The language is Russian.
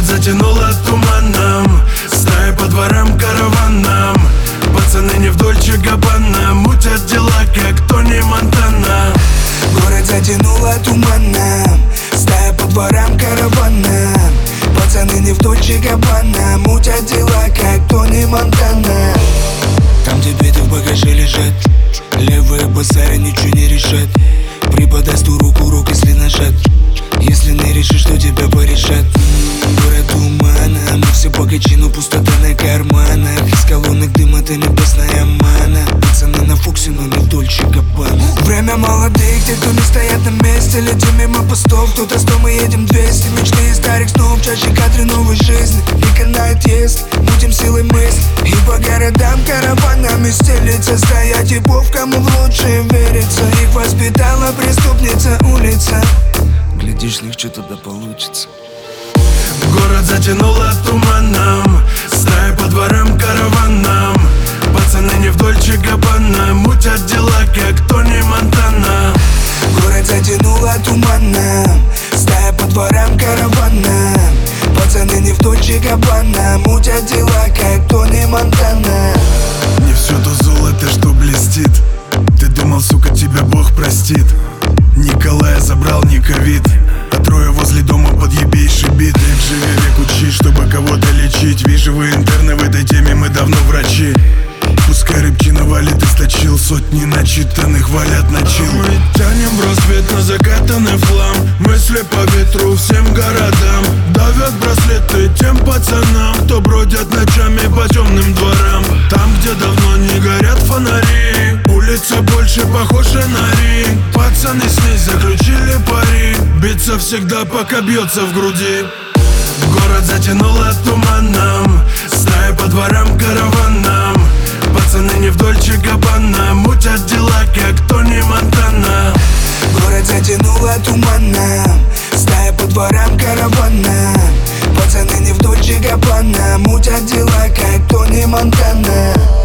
затянуло туманом, стая по дворам караваном. Пацаны не в Дольче Габбана, мутят дела, как Тони Монтана. Город затянуло туманом, стая по дворам каравана. Пацаны не в Дольче Габбана, мутят дела, как Тони Монтана. Там, где биты в багаже лежат, левые базары ничего не решат. Преподаст ту руку, если нажат. Если не решишь, что тебя порешат. Город тумана, мы все богачи, но пустота на карманах. Из колонок дым, это небесная мана. Пацаны на Фоксе, но не в Дольче Габбана. Время молодых, те, кто не стоят на месте. Летим мимо постов, кто-то 100, мы едем 200. Мечты из старых снов, чаще кадры новой жизни. Не канает если мутим силой мысли. И по городам караванами стелится стая типов, кому лучше верится. Их воспитала преступница улица. Глядишь, легче тогда получится. Город затянуло туманом, стая по дворам караваном. Пацаны не в Дольче Габбана, мутят дела, как Тони Монтана. Город затянуло туманом, стая по дворам каравана. Пацаны не в Дольче Габбана, мутят дела, как Тони Монтана. Не все то золото, что блестит. Ты думал, сука, тебя Бог простит. Николая забрал не ковид, а трое возле дома подъебейший бит. Век живи, век учи, чтобы кого-то лечить. Вижу, вы интерны, в этой теме мы давно врачи. Пускай рыбчина валит, источил сотни начитанных, валят на чил. Мы тянем в рассвет на закатанный флам. Мысли по ветру всем городам. Давят браслеты тем пацанам, кто бродят ночами по темным дворам. Там, где давно не горят фонари, улица больше похожа на ринг. Пацаны с ней заключили пари, биться всегда, пока бьется в груди. Город затянуло туманом, стая по дворам караваном. Пацаны не в Дольче Габбана, мутят дела, как Тони Монтана. Город затянуло туманом, стая по дворам каравана. Пацаны не в Дольче Габбана, мутят дела, как Тони Монтана.